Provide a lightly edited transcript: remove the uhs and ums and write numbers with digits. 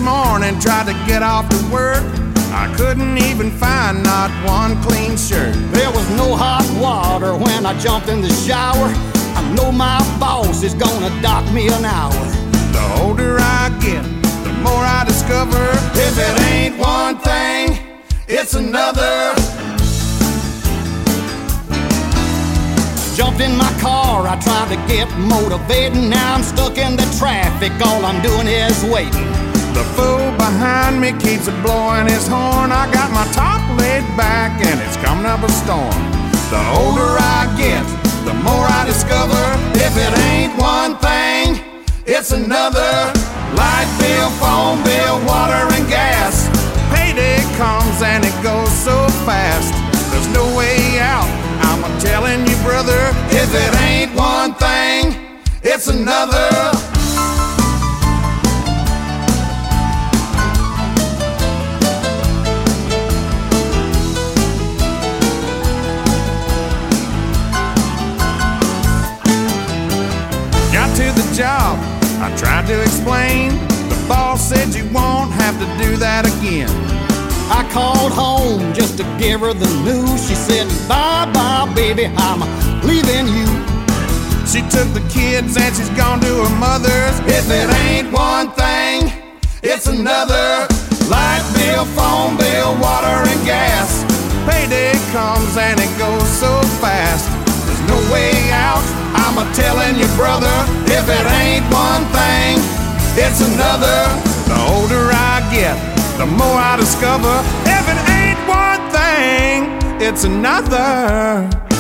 morning, tried to get off to work. I couldn't even find not one clean shirt. There was no hot water when I jumped in the shower. I know my boss is gonna dock me an hour. The older I get, the more I discover, if it ain't one thing, it's another. Jumped in my car, I tried to get motivated. Now I'm stuck in the traffic, all I'm doing is waiting. The fool behind me keeps blowing his horn. I got my top laid back and it's coming up a storm. The older I get, the more I discover, if it ain't one thing, it's another. Light bill, phone bill, water and gas. Payday comes and it goes so fast. There's no way out, I'm telling you, brother. If it ain't one thing, it's another. To the job, I tried to explain. The boss said you won't have to do that again. I called home just to give her the news. She said, bye-bye, baby, I'm leaving you. She took the kids and she's gone to her mother's. If it ain't one thing, it's another. Light bill, phone bill, water and gas. Payday comes and it goes so fast. There's no way out, I'm telling you, brother. If it ain't one thing, it's another. The older I get, the more I discover, if it ain't one thing, it's another.